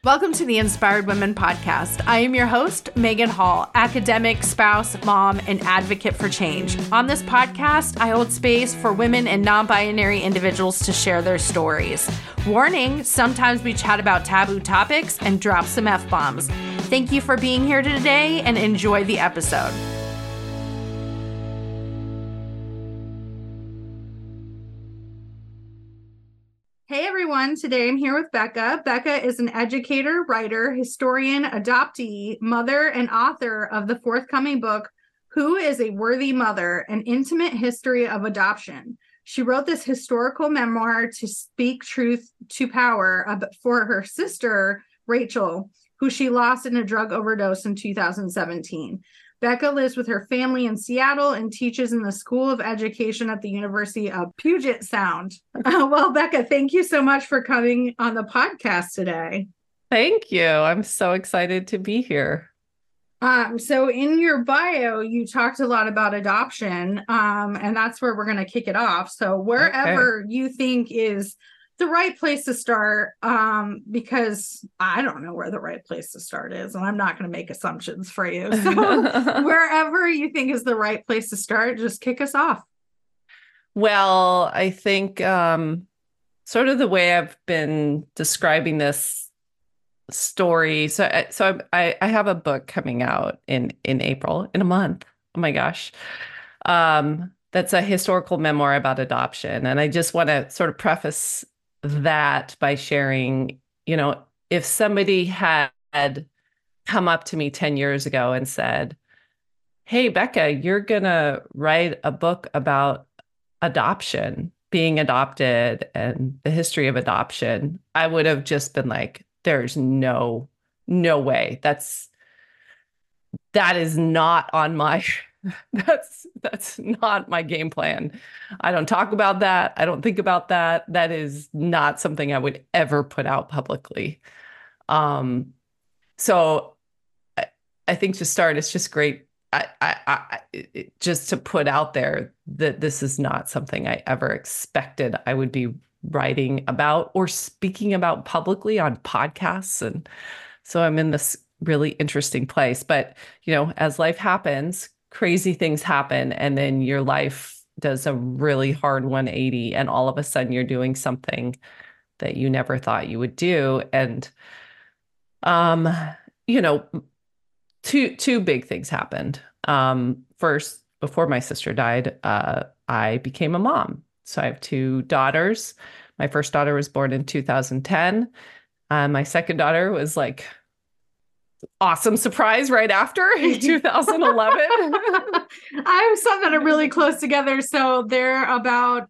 Welcome to the Inspired Women Podcast. I am your host, Megan Hall, academic, spouse, mom, and advocate for change. On this podcast, I hold space for women and non-binary individuals to share their stories. Warning, sometimes we chat about taboo topics and drop some F-bombs. Thank you for being here today and enjoy the episode. Hey everyone, today I'm here with Becca. Becca is an educator, writer, historian, adoptee, mother, and author of the forthcoming book, Who is a Worthy Mother? An Intimate History of Adoption. She wrote this historical memoir to speak truth to power for her sister, Rachel, who she lost in a drug overdose in 2017. Becca lives with her family in Seattle and teaches in the School of Education at the University of Puget Sound. Well, Becca, thank you so much for coming on the podcast today. Thank you. I'm so excited to be here. So in your bio, you talked a lot about adoption, and that's where we're going to kick it off. So wherever you think is the right place to start, because I don't know where the right place to start is, and I'm not going to make assumptions for you. So wherever you think is the right place to start, just kick us off. Well, I think sort of the way I've been describing this story. So I have a book coming out in April, in a month. Oh my gosh. That's a historical memoir about adoption. And I just want to sort of preface that by sharing, if somebody had come up to me 10 years ago and said, "Hey, Becca, you're going to write a book about adoption, being adopted and the history of adoption," I would have just been like, there's no way. That is not on my that's not my game plan. I don't talk about that. I don't think about that. That is not something I would ever put out publicly. So I think to start, it's just great. Just to put out there that this is not something I ever expected I would be writing about or speaking about publicly on podcasts. And so I'm in this really interesting place. But, as life happens, crazy things happen, and then your life does a really hard 180, and all of a sudden you're doing something that you never thought you would do. And, two big things happened. First, before my sister died, I became a mom. So I have two daughters. My first daughter was born in 2010. My second daughter was like awesome surprise right after in 2011. I have some that are really close together. So they're about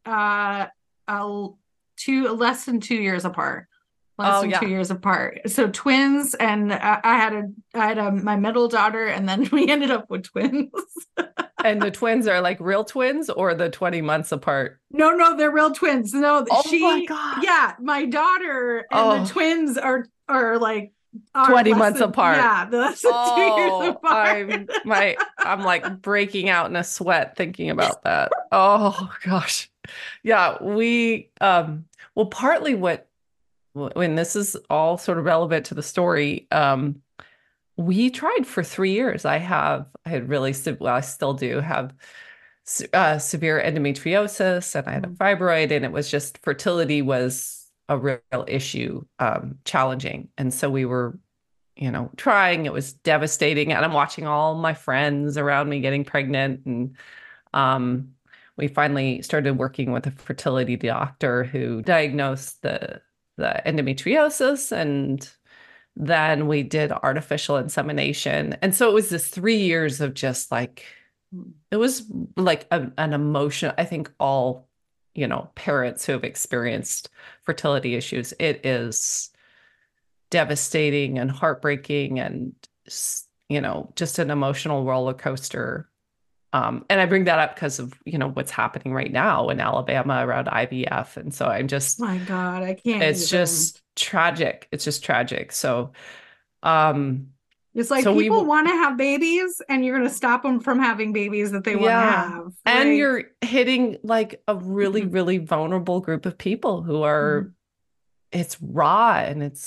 less than 2 years apart. Less than 2 years apart. So twins, and I had my middle daughter, and then we ended up with twins. And the twins are like real twins, or the 20 months apart? No, they're real twins. No, my God. Yeah, my daughter and the twins are like 20 months apart. Yeah, less than 2 years apart. I'm like breaking out in a sweat thinking about that. Oh gosh. Yeah, we partly when this is all sort of relevant to the story, we tried for 3 years. I still do have severe endometriosis, and I had a fibroid, and it was just fertility was a real issue, challenging. And so we were, trying. It was devastating. And I'm watching all my friends around me getting pregnant. And we finally started working with a fertility doctor who diagnosed the endometriosis, and then we did artificial insemination. And so it was this 3 years of just like, it was like an emotion. I think all, parents who have experienced fertility issues, it is devastating and heartbreaking and, just an emotional roller coaster. And I bring that up because of, what's happening right now in Alabama around IVF. And so I'm just, my God, I can't. It's just tragic. It's just tragic. So, it's like people want to have babies, and you're going to stop them from having babies that they want to have. And you're hitting like a really, really vulnerable group of people who are, it's raw and it's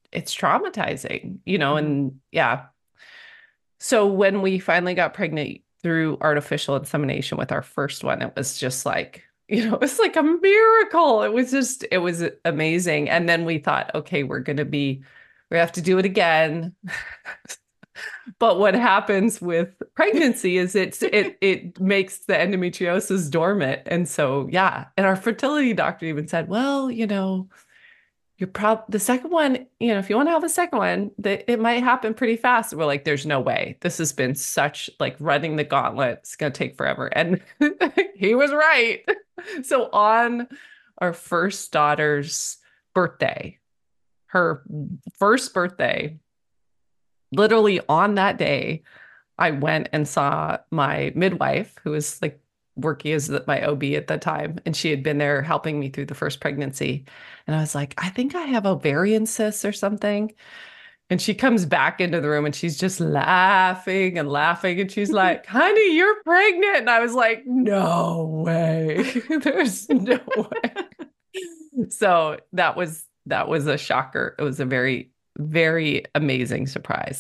it's traumatizing, Mhm. and yeah. So when we finally got pregnant through artificial insemination with our first one, it was just like, it's like a miracle. It was amazing. And then we thought, okay, we have to do it again. But what happens with pregnancy is it makes the endometriosis dormant. And so, yeah. And our fertility doctor even said, well, the second one, if you want to have a second one, it might happen pretty fast. We're like, there's no way. This has been such like running the gauntlet. It's gonna take forever. And he was right. So on our first daughter's birthday, her first birthday, literally on that day, I went and saw my midwife, who was like working as my OB at the time, and she had been there helping me through the first pregnancy. And I was like, I think I have ovarian cysts or something. And she comes back into the room and she's just laughing and laughing. And she's like, honey, you're pregnant. And I was like, no way. There's no way. So that was a shocker. It was a very, very amazing surprise.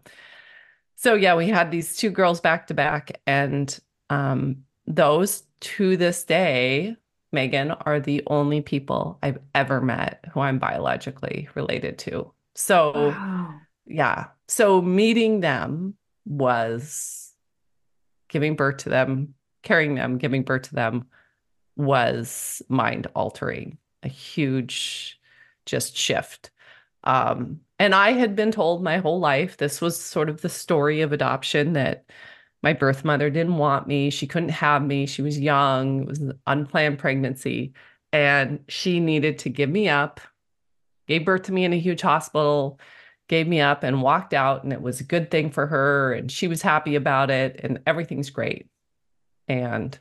So yeah, we had these two girls back to back, and those to this day, Megan, are the only people I've ever met who I'm biologically related to. So Wow. yeah, so meeting them was giving birth to them, carrying them, giving birth to them was mind altering, a huge just shift. And I had been told my whole life this was sort of the story of adoption, that my birth mother didn't want me. She couldn't have me. She was young. It was an unplanned pregnancy. And she needed to give me up, gave birth to me in a huge hospital, gave me up and walked out. And it was a good thing for her. And she was happy about it. And everything's great. And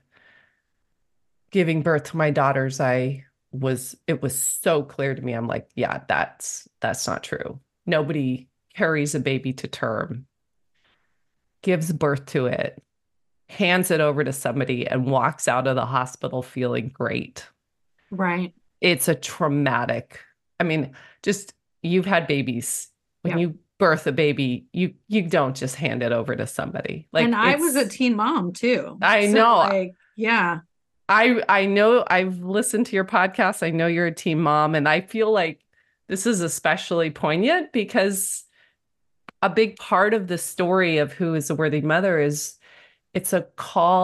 giving birth to my daughters, it was so clear to me. I'm like, yeah, that's not true. Nobody carries a baby to term, gives birth to it, hands it over to somebody, and walks out of the hospital feeling great. Right. It's a traumatic, I mean, just you've had babies. When Yeah. you birth a baby, you don't just hand it over to somebody. And Like I was a teen mom too. I So know. like, yeah. I know I've listened to your podcast. I know you're a teen mom, and I feel like this is especially poignant because a big part of the story of who is a worthy mother is it's a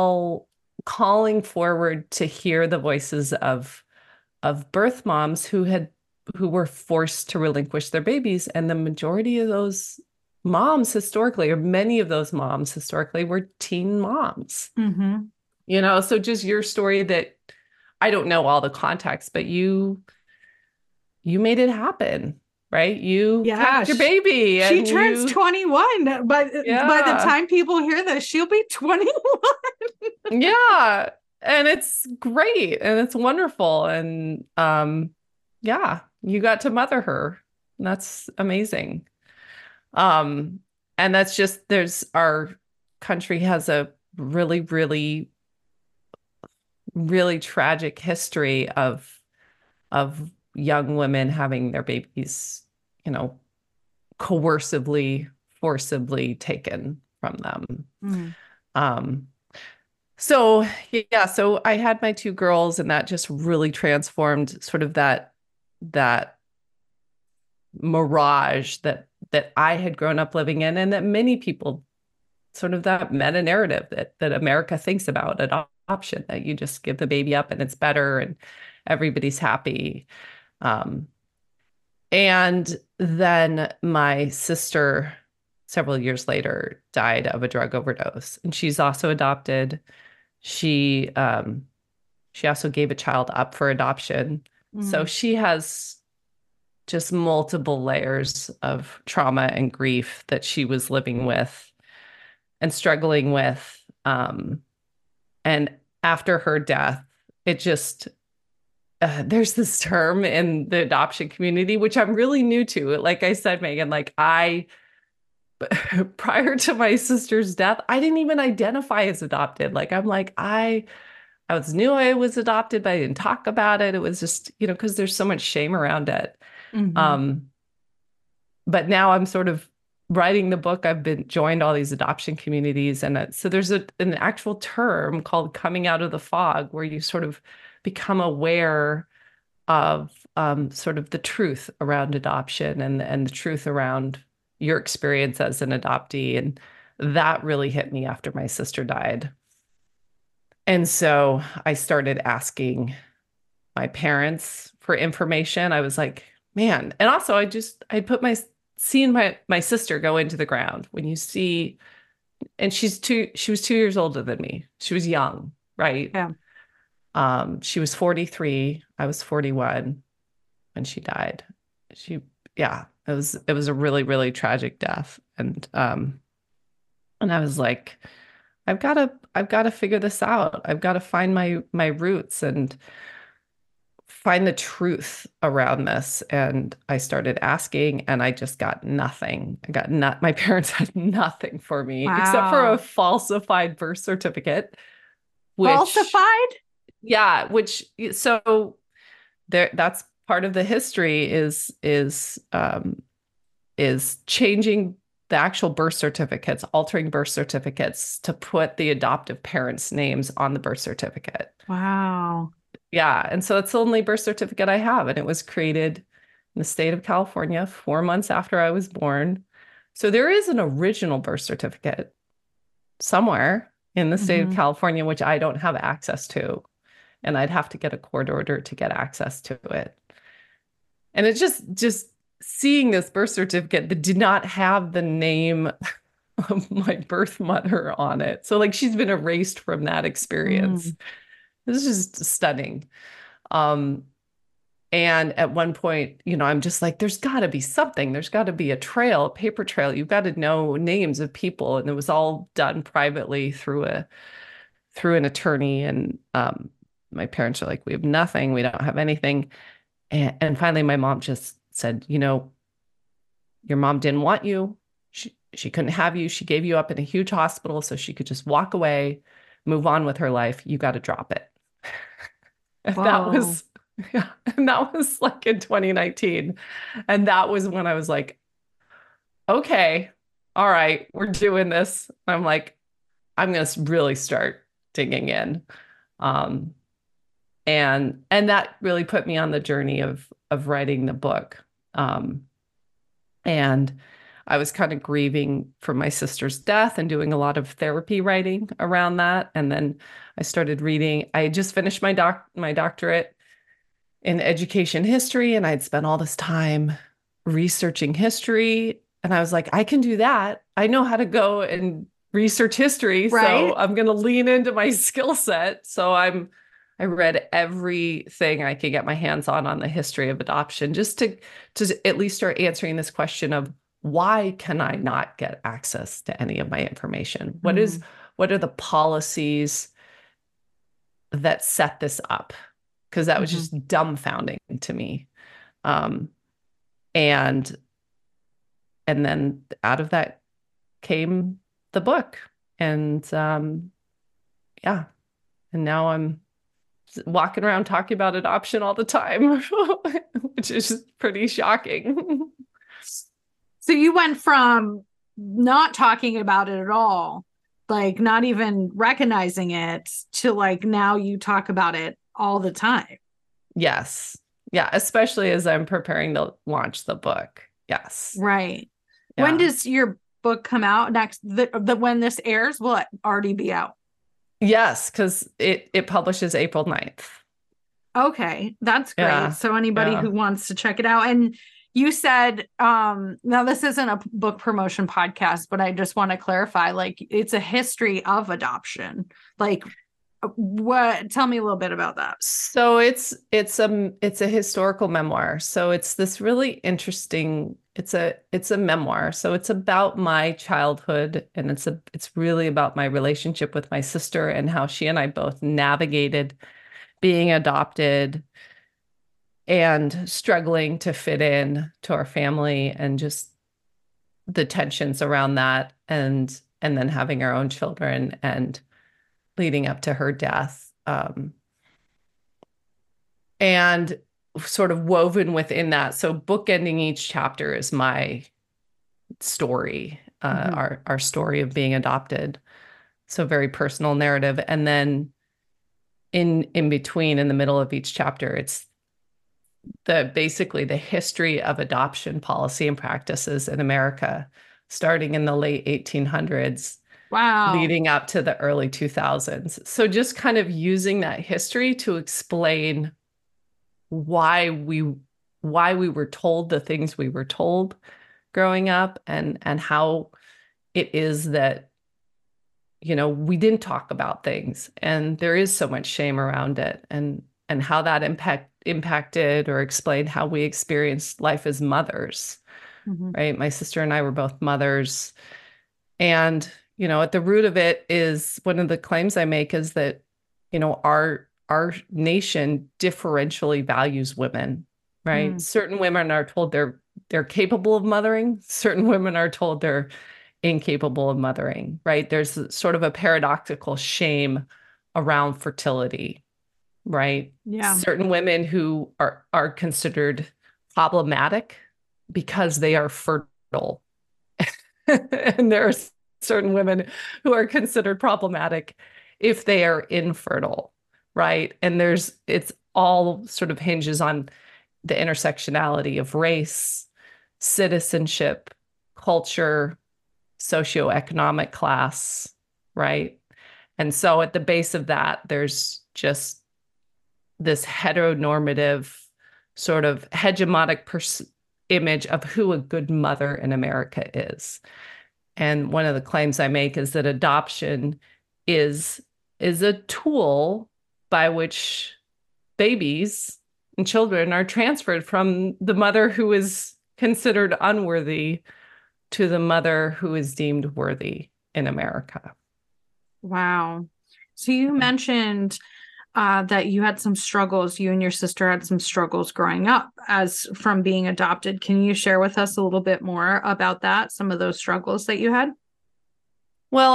calling forward to hear the voices of birth moms who were forced to relinquish their babies. And the majority of those moms historically, or many of those moms historically, were teen moms. Mm-hmm. So just your story, that I don't know all the context, but you made it happen, right? You Yeah. kept your baby She and turns 21. By the yeah, time people hear this, she'll be 21. yeah. And it's great and it's wonderful. And yeah, you got to mother her. That's amazing. Um, and that's just our country has a really, really, really tragic history of young women having their babies, you know, coercively, forcibly taken from them. Mm. Um, so yeah, so I had my two girls, and that just really transformed sort of that mirage that I had grown up living in, and that many people sort of that meta narrative that America thinks about adoption, that you just give the baby up and it's better and everybody's happy. Um, And then my sister, several years later, died of a drug overdose, and she's also adopted. She also gave a child up for adoption. So Mm. she has just multiple layers of trauma and grief that she was living with and struggling with. And after her death, it just there's this term in the adoption community, which I'm really new to. Like I said, Megan, like prior to my sister's death, I didn't even identify as adopted. Like I'm like, I was knew I was adopted, but I didn't talk about it. It was just, because there's so much shame around it. Mm-hmm. Um, but now I'm sort of writing the book. I've been joined all these adoption communities. And so there's an actual term called coming out of the fog, where you sort of become aware of sort of the truth around adoption and the truth around your experience as an adoptee. And that really hit me after my sister died. And so I started asking my parents for information. I was like, man. And also I put seeing my sister go into the ground when you see, and she was 2 years older than me. She was young, right? Yeah. She was 43. I was 41 when she died. Yeah, it was a really, really tragic death. And I was like, I've got to figure this out. I've got to find my roots and find the truth around this. And I started asking, and I just got nothing. My parents had nothing for me except for a Wow. falsified birth certificate, which, Falsified? yeah, so that's part of the history is changing the actual birth certificates, altering birth certificates to put the adoptive parents' names on the birth certificate. Wow. Yeah. And so it's the only birth certificate I have. And it was created in the state of California 4 months after I was born. So there is an original birth certificate somewhere in the state of Hmm. California, which I don't have access to. And I'd have to get a court order to get access to it. And it's just seeing this birth certificate that did not have the name of my birth mother on it. So like she's been erased from that experience. Mm. This is just stunning. Um, and at one point, I'm just like, there's got to be something. There's got to be a trail, a paper trail. You've got to know names of people. And it was all done privately through an attorney. And my parents are like, we have nothing. We don't have anything. And finally, my mom just said, your mom didn't want you. She couldn't have you. She gave you up in a huge hospital so she could just walk away, move on with her life. You got to drop it. And that Whoa. was, yeah, and that was like in 2019. And that was when I was like, okay, all right, we're doing this. I'm like, I'm going to really start digging in. Um, and that really put me on the journey of writing the book. And I was kind of grieving for my sister's death and doing a lot of therapy writing around that. And then I started reading. I had just finished my doctorate in education history, and I'd spent all this time researching history. And I was like, I can do that. I know how to go and research history, so Right? I'm going to lean into my skill set. I read everything I could get my hands on the history of adoption, just to at least start answering this question of why can I not get access to any of my information? Mm. What are the policies that set this up? Because that was Hmm. just dumbfounding to me. Um, and and then out of that came the book. And yeah, and now I'm walking around talking about adoption all the time, which is just pretty shocking. So you went from not talking about it at all, like not even recognizing it, to like now you talk about it all the time. Yes. Yeah, especially as I'm preparing to launch the book. Yes. Right. When Yeah. does your book come out next? When this airs, will it already be out? Yes, because it publishes April 9th. Okay, that's great. Yeah. So anybody Yeah. who wants to check it out. And you said, now this isn't a book promotion podcast, but I just want to clarify, like it's a history of adoption. Like what, tell me a little bit about that. So it's a historical memoir. So it's this really interesting, it's a memoir. So it's about my childhood, and it's really about my relationship with my sister and how she and I both navigated being adopted and struggling to fit in to our family, and just the tensions around that, and then having our own children and leading up to her death. And sort of woven within that. So bookending each chapter is my story, Mhm. our story of being adopted. So very personal narrative. And then in between, in the middle of each chapter, it's basically the history of adoption policy and practices in America, starting in the late 1800s, Wow. leading up to the early 2000s. So just kind of using that history to explain why we were told the things we were told growing up, and how it is that, we didn't talk about things and there is so much shame around it, and how that impacted or explained how we experienced life as mothers, Mhm. right? My sister and I were both mothers. And, at the root of it is one of the claims I make is that, our nation differentially values women, right? Mm. Certain women are told they're capable of mothering, certain women are told they're incapable of mothering, right? There's sort of a paradoxical shame around fertility, right? Yeah. Certain women who are considered problematic because they are fertile. And there are certain women who are considered problematic if they are infertile, right? And it's all sort of hinges on the intersectionality of race, citizenship, culture, socioeconomic class, right? And so at the base of that, there's just this heteronormative sort of hegemonic image of who a good mother in America is. And one of the claims I make is that adoption is a tool by which babies and children are transferred from the mother who is considered unworthy to the mother who is deemed worthy in America. Wow. So you mentioned that you had some struggles, you and your sister had some struggles growing up as from being adopted. Can you share with us a little bit more about that, some of those struggles that you had? Well,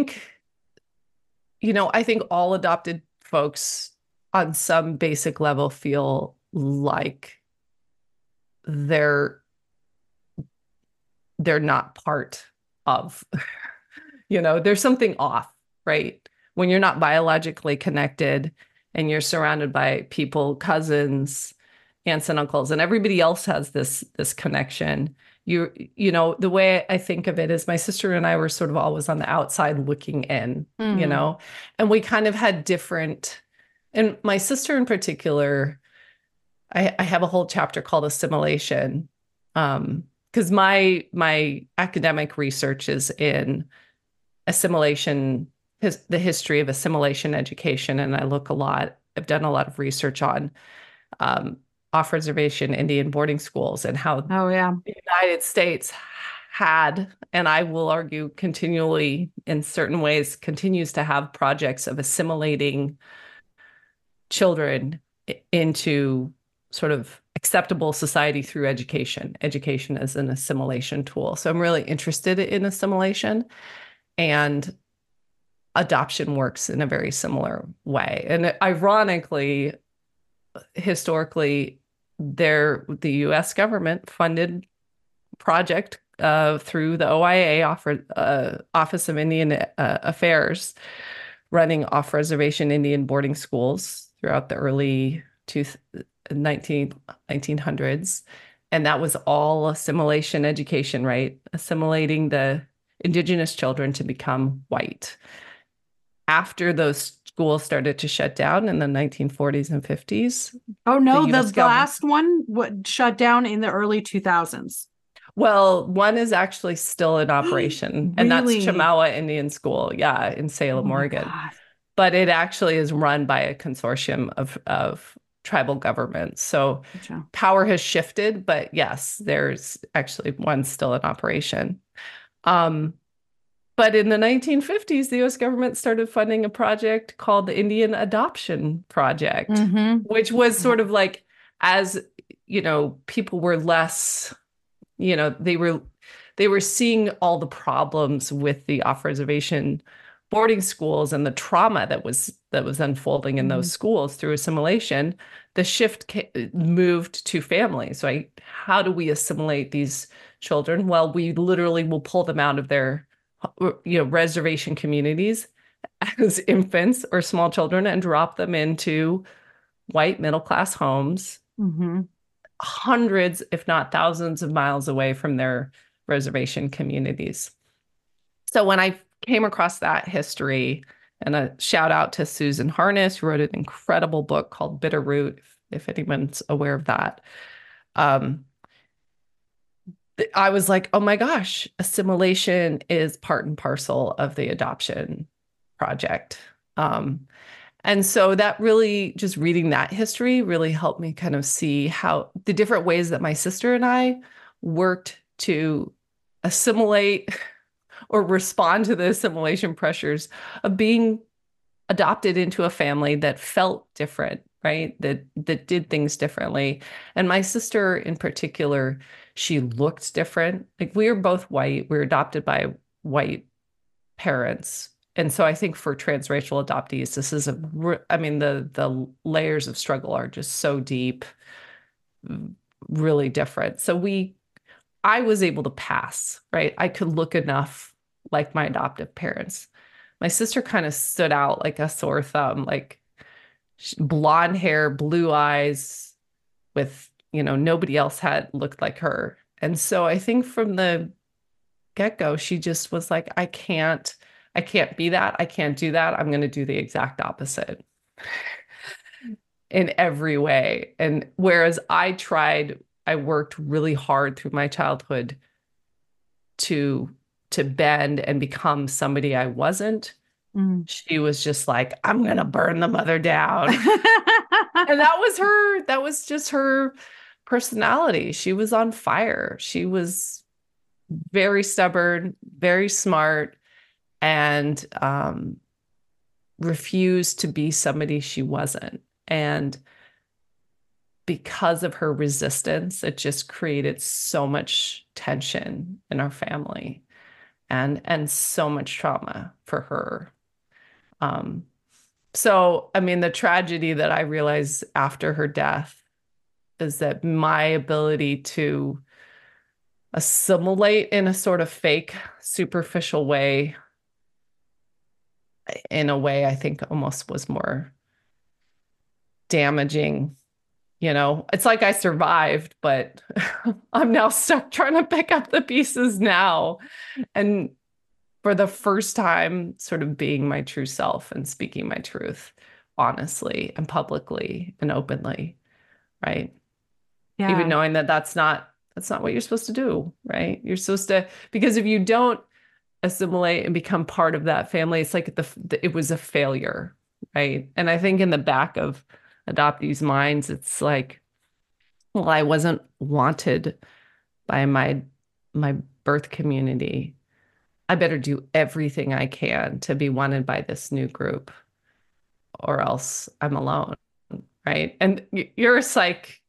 I think all adopted folks on some basic level feel like they're not part of, there's something off, right? When you're not biologically connected and you're surrounded by people, cousins, aunts and uncles, and everybody else has this connection. The way I think of it is my sister and I were sort of always on the outside looking in, Mm. and we kind of had different, and my sister in particular, I have a whole chapter called assimilation. Because my academic research is in assimilation, the history of assimilation education, and I've done a lot of research on um, off-reservation Indian boarding schools and how Oh, yeah. the United States had, and I will argue continually in certain ways, continues to have projects of assimilating children into sort of acceptable society through education. Education as an assimilation tool. So I'm really interested in assimilation, and adoption works in a very similar way. And ironically, historically, the U.S. government funded project through the OIA, Office of Indian Affairs, running off-reservation Indian boarding schools throughout the early 1900s. And that was all assimilation education, right? Assimilating the indigenous children to become white. After those schools started to shut down in the 1940s and 50s, Oh, the no, US the government, last one what shut down in the early 2000s. well, one is actually still in operation, and that's Really? Chamawa Indian School, yeah, in Oh Salem, my Oregon. God. But it actually is run by a consortium of tribal governments. So Gotcha. power has shifted, but yes, there's actually one still in operation. Um, but in the 1950s, the US government started funding a project called the Indian Adoption Project, Mm-hmm. which was sort of like, as people were less, they were seeing all the problems with the off-reservation boarding schools and the trauma that was unfolding in Mm-hmm. those schools through assimilation. The shift moved to families, right? How do we assimilate these children. Well, we literally will pull them out of their, reservation communities as infants or small children and drop them into white middle class homes, Mm-hmm. hundreds, if not thousands of miles away from their reservation communities. So when I came across that history, and a shout out to Susan Harness, who wrote an incredible book called Bitterroot, if anyone's aware of that. I was like, oh my gosh, assimilation is part and parcel of the adoption project. And so that really, just reading that history really helped me kind of see how the different ways that my sister and I worked to assimilate or respond to the assimilation pressures of being adopted into a family that felt different, right? That did things differently. And my sister in particular, she looked different. Like we were both white. We were adopted by white parents. And so I think for transracial adoptees, this is the layers of struggle are just so deep, really different. So I was able to pass, right? I could look enough like my adoptive parents. My sister kind of stood out like a sore thumb, like blonde hair, blue eyes with, nobody else had looked like her. And so I think from the get-go, she just was like, I can't be that. I can't do that. I'm going to do the exact opposite in every way. And whereas I worked really hard through my childhood to bend and become somebody I wasn't. She was just like, I'm going to burn the mother down. And that was just her personality. She was on fire. She was very stubborn, very smart, and refused to be somebody she wasn't. And because of her resistance, it just created so much tension in our family and so much trauma for her. So, I mean, the tragedy that I realized after her death is that my ability to assimilate in a sort of fake, superficial way, in a way I think almost was more damaging. It's like I survived, but I'm now stuck trying to pick up the pieces now. And for the first time, sort of being my true self and speaking my truth honestly and publicly and openly, right? Yeah. Even knowing that that's not what you're supposed to do, right? You're supposed to, because if you don't assimilate and become part of that family, it's like it was a failure, right? And I think in the back of adoptees' minds, it's like, well, I wasn't wanted by my birth community. I better do everything I can to be wanted by this new group, or else I'm alone, right? And you're a psych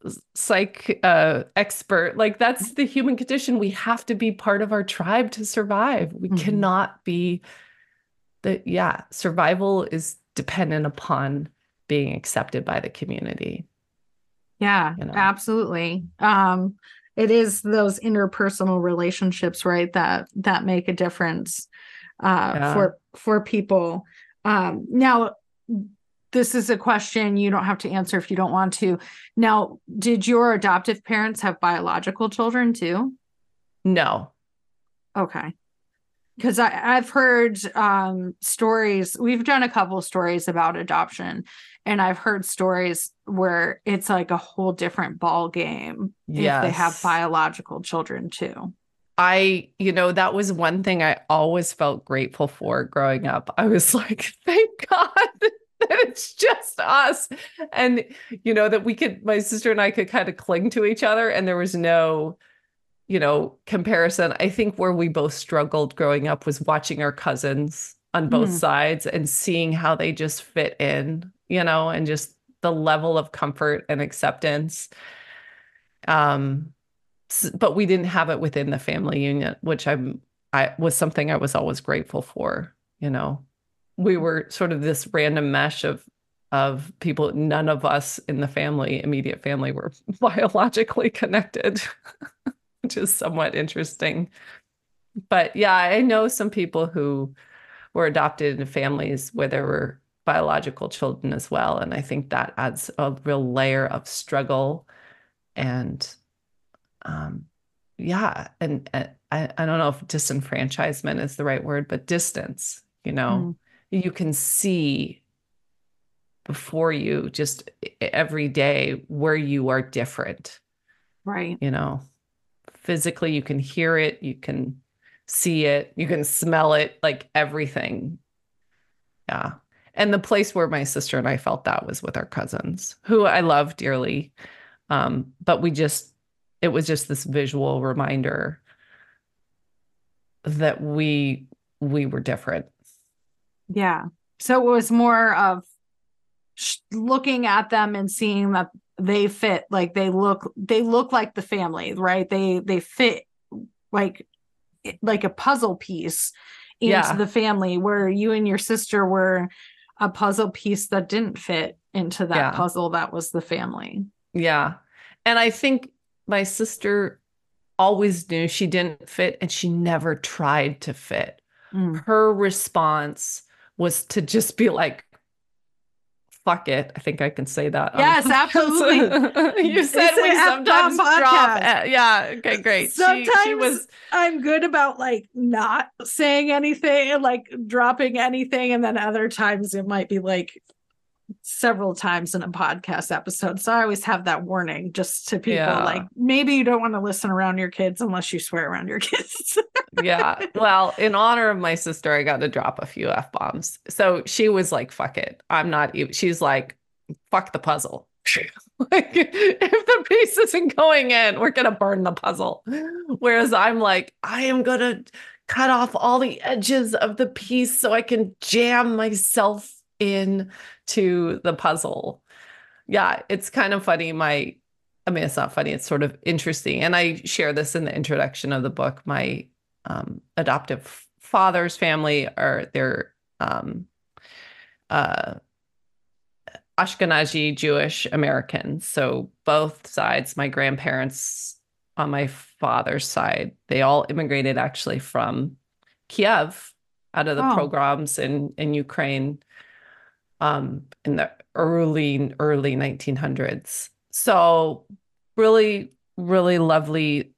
expert. Like that's the human condition. We have to be part of our tribe to survive. We cannot be survival is dependent upon being accepted by the community. Yeah, absolutely. It is those interpersonal relationships, right, that make a difference for people. Now, this is a question you don't have to answer if you don't want to. Now, did your adoptive parents have biological children too? No. Okay. Because I've heard stories. We've done a couple stories about adoption, and I've heard stories where it's like a whole different ball game if they have biological children too. That was one thing I always felt grateful for growing up. I was like, thank God that it's just us. And, that my sister and I could kind of cling to each other, and there was no comparison. I think where we both struggled growing up was watching our cousins on both sides and seeing how they just fit in, and just the level of comfort and acceptance. But we didn't have it within the family unit, which I was something I was always grateful for. We were sort of this random mesh of people. None of us in the immediate family were biologically connected. which is somewhat interesting. But yeah, I know some people who were adopted into families where there were biological children as well. And I think that adds a real layer of struggle and um, yeah, and I don't know if disenfranchisement is the right word, but distance, Mm, you can see before you just every day where you are different, right. you know. Physically, you can hear it, you can see it, you can smell it, like everything. Yeah. And the place where my sister and I felt that was with our cousins, who I love dearly. But it was just this visual reminder that we were different. Yeah. So it was more of looking at them and seeing that they fit, like they look like the family, right? They fit like a puzzle piece into Yeah. the family, where you and your sister were a puzzle piece that didn't fit into that Yeah. puzzle that was the family. Yeah. And I think my sister always knew she didn't fit and she never tried to fit. Mm. Her response was to just be like, fuck it. I think I can say that on a Yes, absolutely. podcast. You said It's an we F-bomb sometimes drop. podcast. Yeah. Okay, great. She Sometimes was, I'm good about like not saying anything, like dropping anything, and then other times it might be like several times in a podcast episode. So I always have that warning just to people, like yeah. maybe you don't want to listen around your kids unless you swear around your kids. Yeah. Well, in honor of my sister, I got to drop a few F-bombs. So she was like, fuck it. I'm not even, she's like, fuck the puzzle. Like, if the piece isn't going in, we're gonna burn the puzzle. Whereas I'm like, I am gonna cut off all the edges of the piece so I can jam myself in to the puzzle. Yeah, it's kind of funny. I mean, it's not funny, it's sort of interesting. And I share this in the introduction of the book. My adoptive father's family are they're uh, Ashkenazi Jewish Americans. So both sides, my grandparents on my father's side, they all immigrated actually from Kiev out of the Oh, pogroms in Ukraine in the early 1900s. So really, really lovely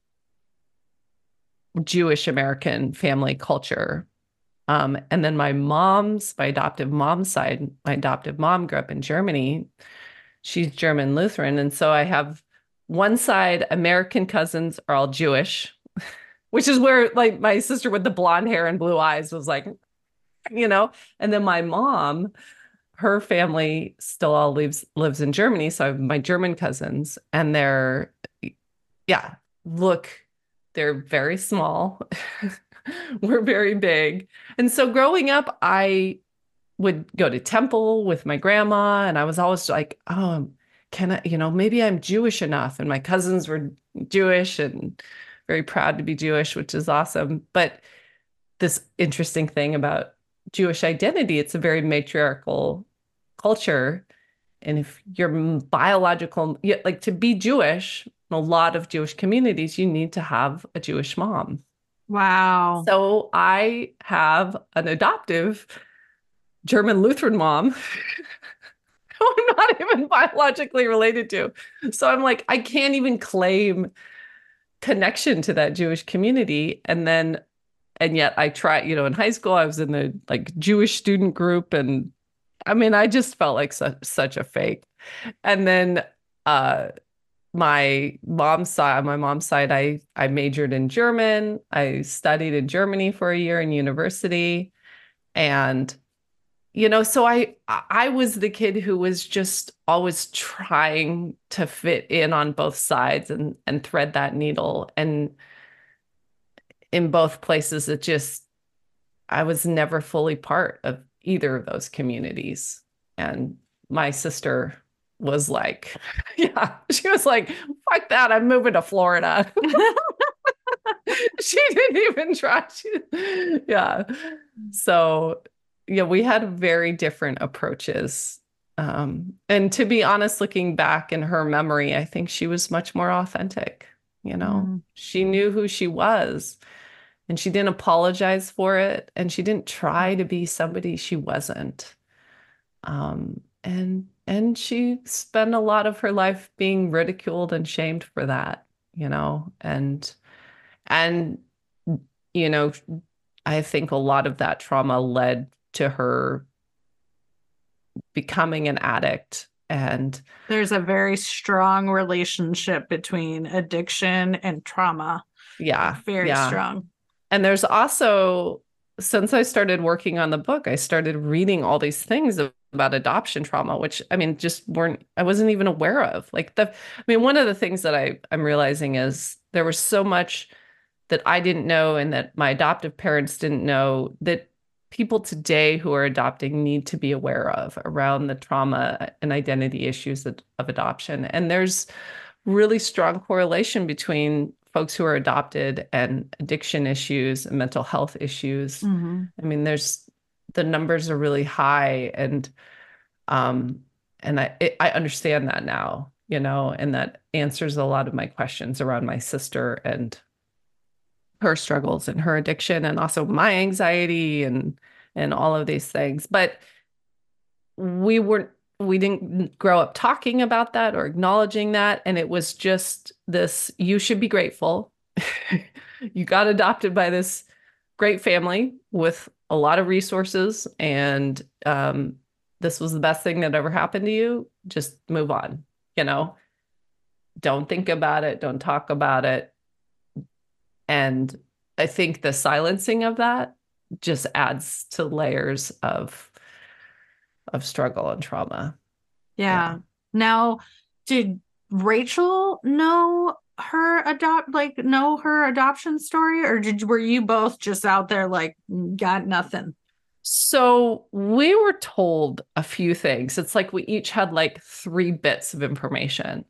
Jewish American family culture. And then my adoptive mom's side, my adoptive mom grew up in Germany. She's German Lutheran. And so I have one side, American cousins are all Jewish, which is where like my sister with the blonde hair and blue eyes was like, and then my mom, her family still all lives in Germany. So I have my German cousins and yeah, look, they're very small. We're very big. And so growing up, I would go to temple with my grandma, and I was always like, oh, can I, maybe I'm Jewish enough. And my cousins were Jewish and very proud to be Jewish, which is awesome. But this interesting thing about Jewish identity, it's a very matriarchal culture. And if you're biological, like to be Jewish, in a lot of Jewish communities, you need to have a Jewish mom. wow. So I have an adoptive German Lutheran mom who I'm not even biologically related to. So I'm like, I can't even claim connection to that Jewish community. And yet I try, in high school, I was in the like Jewish student group. And I mean, I just felt like such a fake. And then on my mom's side, I majored in German. I studied in Germany for a year in university. And so I was the kid who was just always trying to fit in on both sides and thread that needle. And in both places, I was never fully part of either of those communities. And my sister was like, yeah, she was like, fuck that, I'm moving to Florida. She didn't even try. Yeah. So, yeah, we had very different approaches. And to be honest, looking back in her memory, I think she was much more authentic. you know. Mm. She knew who she was, and she didn't apologize for it, and she didn't try to be somebody she wasn't. And she spent a lot of her life being ridiculed and shamed for that, you know, and you know, I think a lot of that trauma led to her becoming an addict. And There's a very strong relationship between addiction and trauma. Like yeah, very yeah. strong. And there's also, since I started working on the book, I started reading all these things about adoption trauma, which I mean, just weren't, I wasn't even aware of. I mean, one of the things that I'm realizing is there was so much that I didn't know and that my adoptive parents didn't know that people today who are adopting need to be aware of around the trauma and identity issues of adoption. And there's really strong correlation between folks who are adopted and addiction issues and mental health issues. Mm-hmm. I mean, the numbers are really high, um and I understand that now, you know, and that answers a lot of my questions around my sister and her struggles and her addiction and also my anxiety and all of these things. But we didn't grow up talking about that or acknowledging that. And it was just this, you should be grateful. You got adopted by this great family with a lot of resources, and this was the best thing that ever happened to you. Just move on, you know, don't think about it, don't talk about it. And I think the silencing of that just adds to layers of struggle and trauma. Yeah. Yeah. Now, did Rachel know her adoption story, or were you both just out there like got nothing? So we were told a few things. It's like we each had like three bits of information.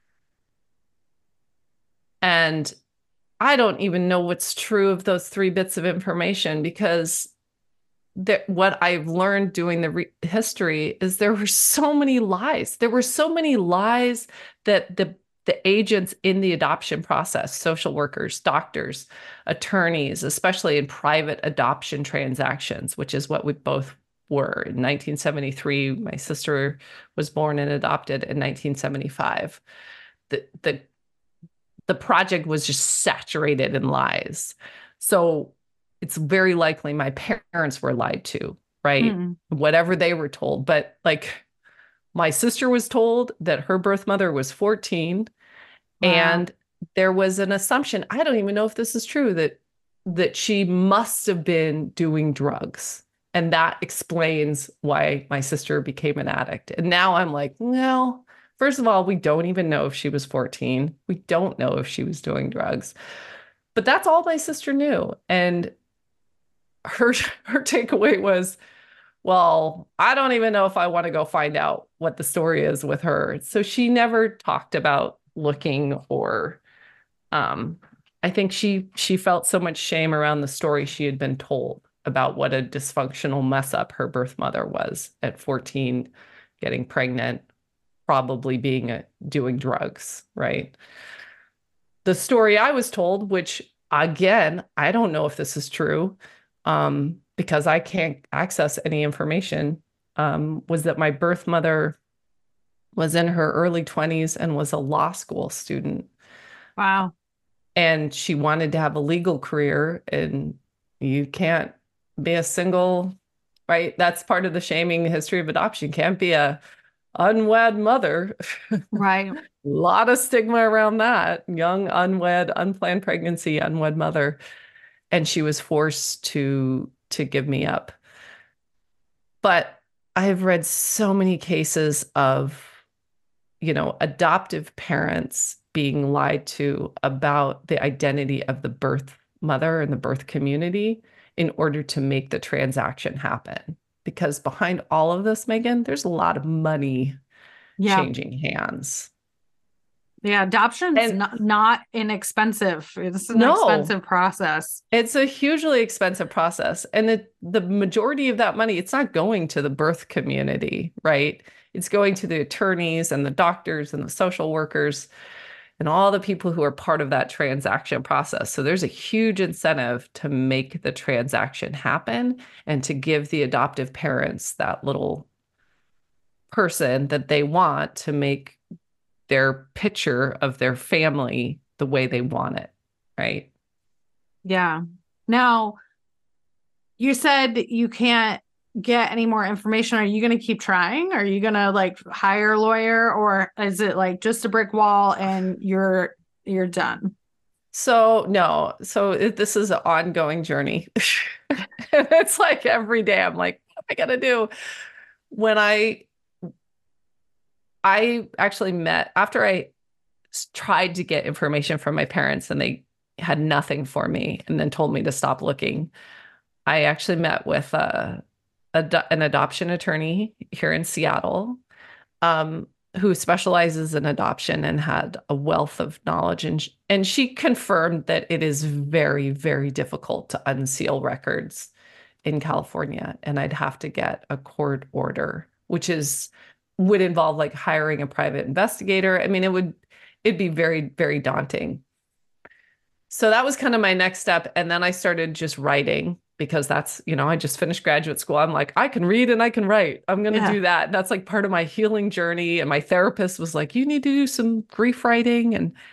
And I don't even know what's true of those three bits of information, because what I've learned doing the history is there were so many lies. There were so many lies that the agents in the adoption process, social workers, doctors, attorneys, especially in private adoption transactions, which is what we both were. In 1973, my sister was born and adopted in 1975. The project was just saturated in lies. So it's very likely my parents were lied to, right? Mm. Whatever they were told. But like my sister was told that her birth mother was 14, Wow. and there was an assumption, I don't even know if this is true, that she must have been doing drugs. And that explains why my sister became an addict. And now I'm like, well, first of all, we don't even know if she was 14. We don't know if she was doing drugs. But that's all my sister knew. And her her takeaway was, well, I don't even know if I want to go find out what the story is with her. So she never talked about looking, or I think she felt so much shame around the story she had been told about what a dysfunctional mess up her birth mother was at 14, getting pregnant, probably doing drugs, right? The story I was told, which again, I don't know if this is true, because I can't access any information, was that my birth mother was in her early 20s and was a law school student. Wow. And she wanted to have a legal career, and you can't be a single, right? That's part of the shaming history of adoption. You can't be a unwed mother. Right. A lot of stigma around that. Young, unwed, unplanned pregnancy, unwed mother. And she was forced to give me up. But I've read so many cases of, you know, adoptive parents being lied to about the identity of the birth mother and the birth community in order to make the transaction happen. Because behind all of this, Megan, there's a lot of money Yeah. changing hands. Yeah. Adoption's And not inexpensive. It's an no, expensive process. it's a hugely expensive process. And the majority of that money, it's not going to the birth community, right? It's going to the attorneys and the doctors and the social workers. and all the people who are part of that transaction process. So there's a huge incentive to make the transaction happen and to give the adoptive parents that little person that they want to make their picture of their family the way they want it, right? Yeah. Now, you said you can't get any more information. Are you going to keep trying? Are you going to like hire a lawyer, or is it like just a brick wall and you're done? So no, this is an ongoing journey. It's like every day I'm like, what am I gonna do? When I actually met after I tried to get information from my parents and they had nothing for me and then told me to stop looking. I actually met with an adoption attorney here in Seattle, who specializes in adoption and had a wealth of knowledge. And she confirmed that it is very, very difficult to unseal records in California. And I'd have to get a court order, which would involve like hiring a private investigator. I mean, it'd be very, very daunting. So that was kind of my next step. And then I started just writing because that's, I just finished graduate school. I'm like, I can read and I can write. I'm going to do that. That's like part of my healing journey. And my therapist was like, you need to do some grief writing.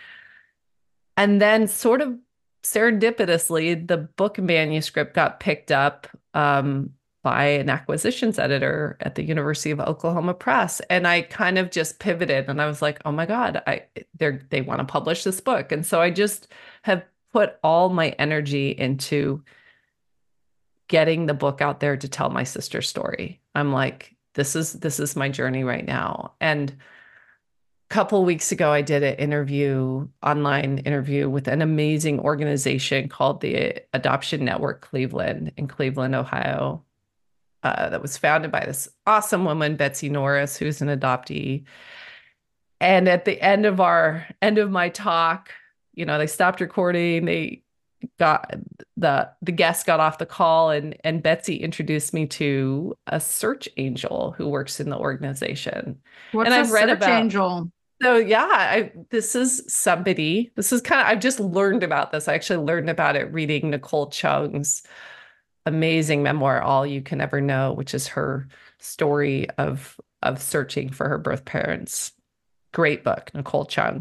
And then sort of serendipitously, the book manuscript got picked up by an acquisitions editor at the University of Oklahoma Press. And I kind of just pivoted and I was like, oh my God, they want to publish this book. And so I just have put all my energy into getting the book out there to tell my sister's story. I'm like, this is my journey right now. And a couple of weeks ago, I did an online interview with an amazing organization called the Adoption Network Cleveland in Cleveland, Ohio. That was founded by this awesome woman, Betsy Norris, who's an adoptee. And at the end of my talk, they stopped recording. They got the guest got off the call, and Betsy introduced me to a search angel who works in the organization. What's and a I've read search about angel? So yeah, this is kind of I've just learned about this. I actually learned about it reading Nicole Chung's amazing memoir, All You Can Ever Know, which is her story of searching for her birth parents. Great book, Nicole Chung.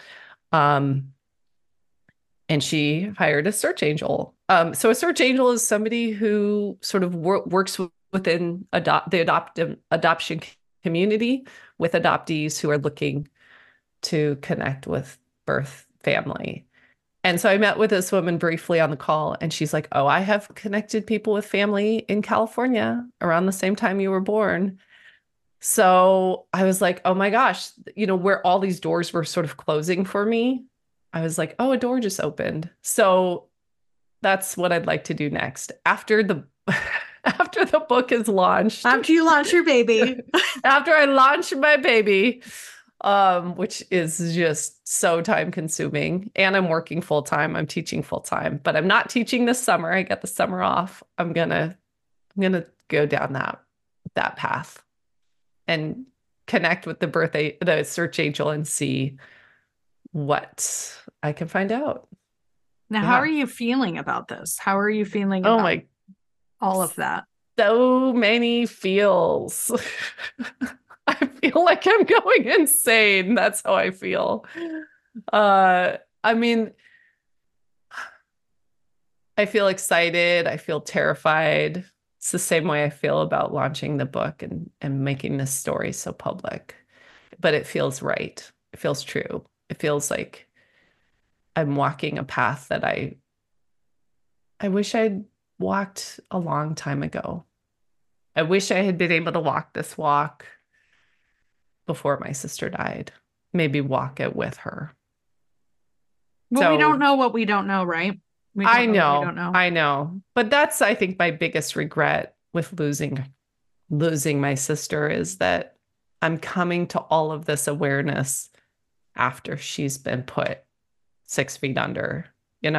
And she hired a search angel. So a search angel is somebody who sort of works within the adoption community with adoptees who are looking to connect with birth family. And so I met with this woman briefly on the call, and she's like, oh, I have connected people with family in California around the same time you were born. So I was like, oh my gosh, where all these doors were sort of closing for me, I was like, oh, a door just opened. So that's what I'd like to do next. After the book is launched. After you launch your baby. After I launch my baby, which is just so time consuming. And I'm working full time. I'm teaching full time, but I'm not teaching this summer. I get the summer off. I'm gonna go down that path and connect with the search angel and see what I can find out. Now, how are you feeling about this? How are you feeling about all of that? So many feels. I feel like I'm going insane. That's how I feel. I mean, I feel excited. I feel terrified. It's the same way I feel about launching the book and making this story so public. But it feels right. It feels true. It feels like I'm walking a path that I wish I'd walked a long time ago. I wish I had been able to walk this walk before my sister died. Maybe walk it with her. Well, we don't know what we don't know, right? I know. But that's, I think, my biggest regret with losing my sister is that I'm coming to all of this awareness after she's been put 6 feet under,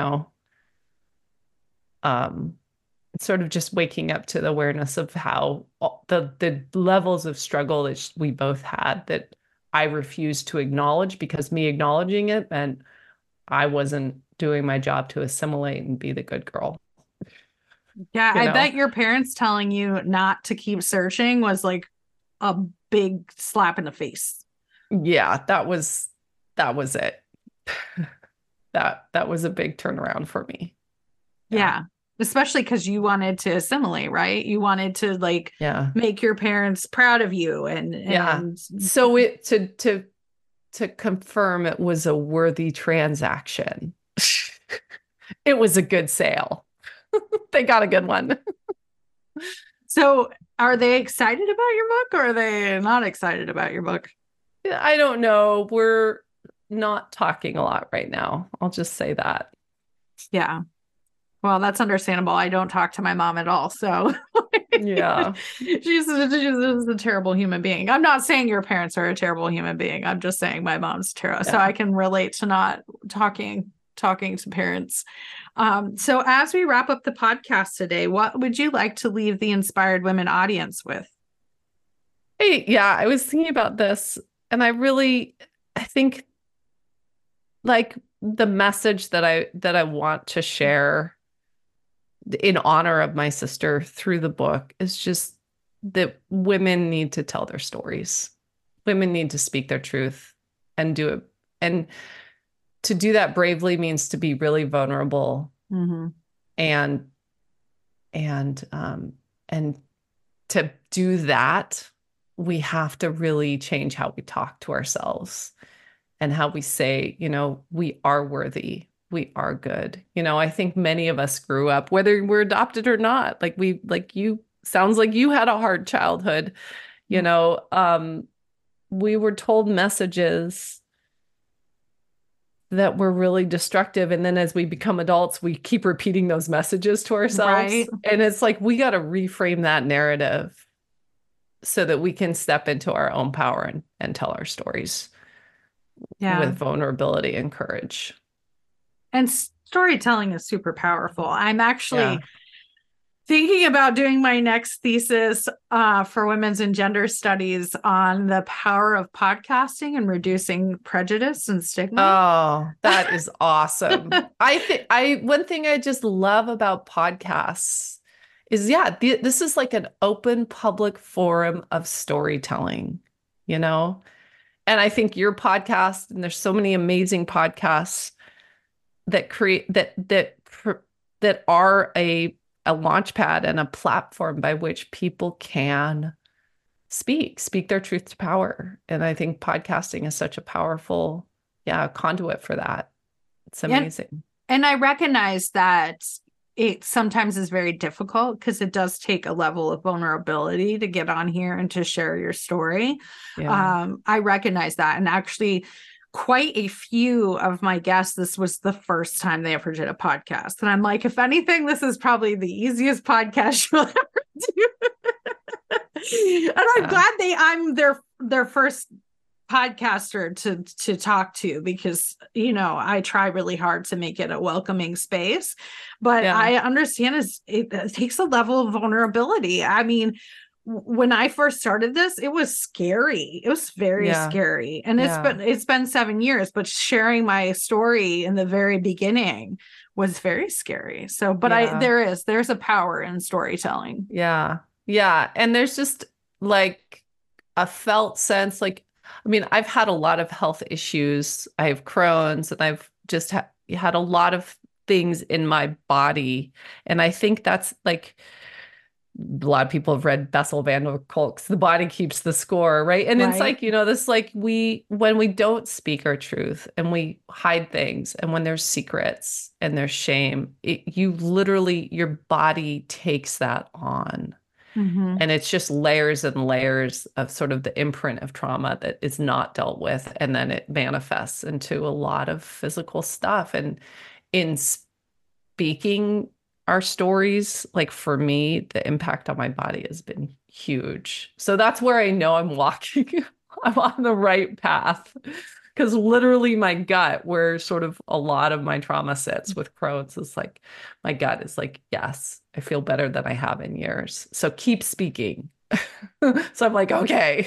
sort of just waking up to the awareness of how the levels of struggle that we both had that I refused to acknowledge, because me acknowledging it meant I wasn't doing my job to assimilate and be the good girl. Yeah, You I know? bet your parents telling you not to keep searching was like a big slap in the face. Yeah, that was it. That was a big turnaround for me. Yeah. Yeah, especially because you wanted to assimilate, right? You wanted to like Yeah. make your parents proud of you Yeah. and So it to confirm it was a worthy transaction. It was a good sale. They got a good one. so are they excited about your book or are they not excited about your book? I don't know. We're not talking a lot right now. I'll just say that. Yeah. Well, that's understandable. I don't talk to my mom at all. So Yeah. she's a terrible human being. I'm not saying your parents are a terrible human being. I'm just saying my mom's terrible. So Yeah. I can relate to not talking to parents. So as we wrap up the podcast today, what would you like to leave the Inspired Women audience with? Hey, yeah, I was thinking about this, and I think, like, the message that I want to share in honor of my sister through the book is just that women need to tell their stories. Women need to speak their truth and do it. And to do that bravely means to be really vulnerable, Mm-hmm. and and to do that, we have to really change how we talk to ourselves and how we say, we are worthy. We are good. I think many of us grew up, whether we're adopted or not, like you, sounds like you had a hard childhood, we were told messages that were really destructive. And then as we become adults, we keep repeating those messages to ourselves. Right. And it's like, we got to reframe that narrative so that we can step into our own power and tell our stories Yeah. with vulnerability and courage. And storytelling is super powerful. I'm Yeah. actually thinking about doing my next thesis for women's and gender studies on the power of podcasting and reducing prejudice and stigma. Oh, that is awesome. One thing I just love about podcasts is, yeah, this is like an open public forum of storytelling, you know? And I think your podcast, and there's so many amazing podcasts that create that are a launch pad and a platform by which people can speak their truth to power. And I think podcasting is such a powerful, yeah, conduit for that. It's and, amazing. and I recognize that it sometimes is very difficult because it does take a level of vulnerability to get on here and to share your story. Yeah. I recognize that. And actually, quite a few of my guests, this was the first time they ever did a podcast. And I'm like, if anything, this is probably the easiest podcast you'll ever do. And I'm glad I'm their first podcaster to talk to, because I try really hard to make it a welcoming space, but Yeah. I understand it takes a level of vulnerability. I mean, when I first started this, it was scary. It was very scary. And it's been 7 years, but sharing my story in the very beginning was very scary. So, but there's a power in storytelling. Yeah. Yeah. And there's just like a felt sense, like, I mean, I've had a lot of health issues. I have Crohn's, and I've just had a lot of things in my body. And I think that's like, a lot of people have read Bessel van der Kolk's The Body Keeps the Score, right? And it's like, this, like, when we don't speak our truth and we hide things, and when there's secrets and there's shame, you literally, your body takes that on. Mm-hmm. And it's just layers and layers of sort of the imprint of trauma that is not dealt with. And then it manifests into a lot of physical stuff. And in speaking our stories, like, for me, the impact on my body has been huge. So that's where I know I'm walking, I'm on the right path. Because literally my gut, where sort of a lot of my trauma sits with Crohn's, is like, my gut is like, yes, I feel better than I have in years. So keep speaking. So I'm like, okay.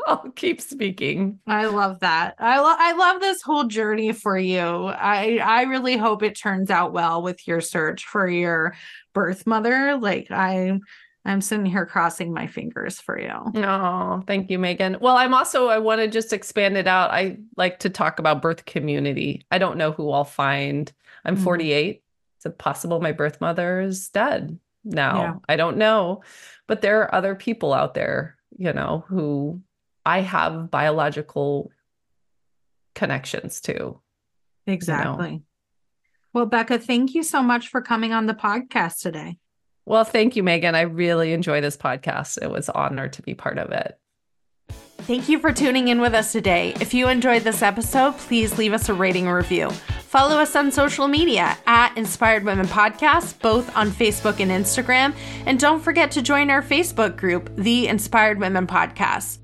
I'll keep speaking. I love that. I love this whole journey for you. I really hope it turns out well with your search for your birth mother. Like I'm sitting here crossing my fingers for you. Oh, thank you, Megan. Well, I want to just expand it out. I like to talk about birth community. I don't know who I'll find. I'm 48. Is it possible my birth mother is dead now? Yeah. I don't know. But there are other people out there, who I have biological connections to. Exactly. Well, Becca, thank you so much for coming on the podcast today. Well, thank you, Megan. I really enjoy this podcast. It was an honor to be part of it. Thank you for tuning in with us today. If you enjoyed this episode, please leave us a rating and review. Follow us on social media at Inspired Women Podcast, both on Facebook and Instagram. And don't forget to join our Facebook group, The Inspired Women Podcast.